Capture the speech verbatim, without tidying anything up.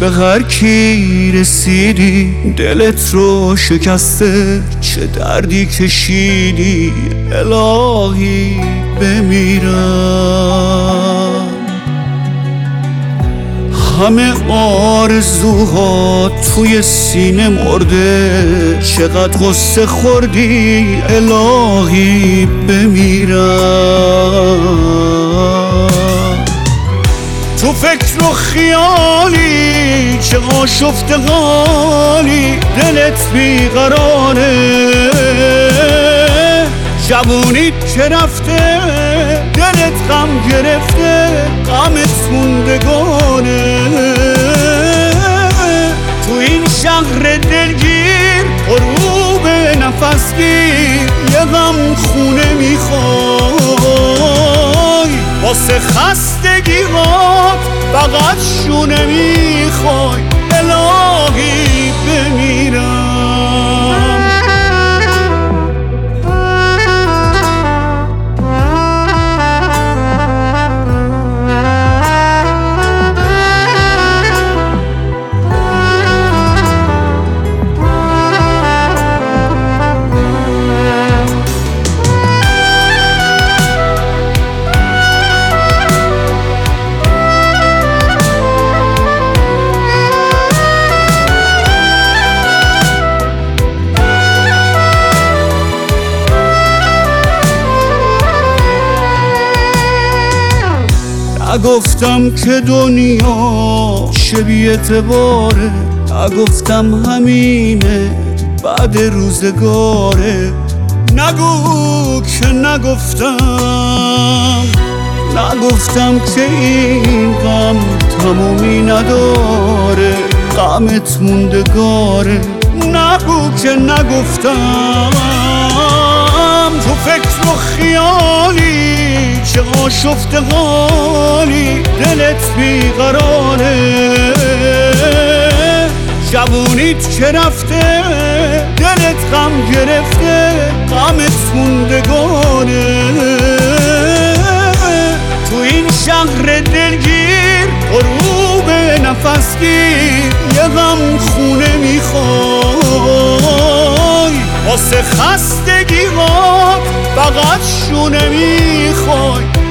به هر کی رسیدی دلت رو شکسته، چه دردی کشیدی الهی بمیرم. همه آرزوها توی سینه مرده، چقدر غصه خوردی الهی بمیرم. تو فکر و خیالی چه آشفته حالی، دلت بیقراره، جوونیت که رفته دلت غم گرفته، غمت موندگاره. تو این شهر دلگیر غروب نفس گیر، یه غم خونه میخوای، واسه خستگیات فقط شونه میخوای الهی بمیرم. نگفتم که دنیا چه بی اعتباره، نگفتم همینه بعد روزگاره. نگو که نگفتم، نگفتم که این غم تمومی نداره، غمت موندگاره. نگو که نگفتم، تو فکر و خیالی چه آشفته حالی، دلت بیقراره، جوونیت که رفته دلت غم گرفته، غمت موندگاره. تو این شهر دلگیر غروب نفس گیر، یه غم خونه میخوای، واسه خستگیات فقط شونه میخوای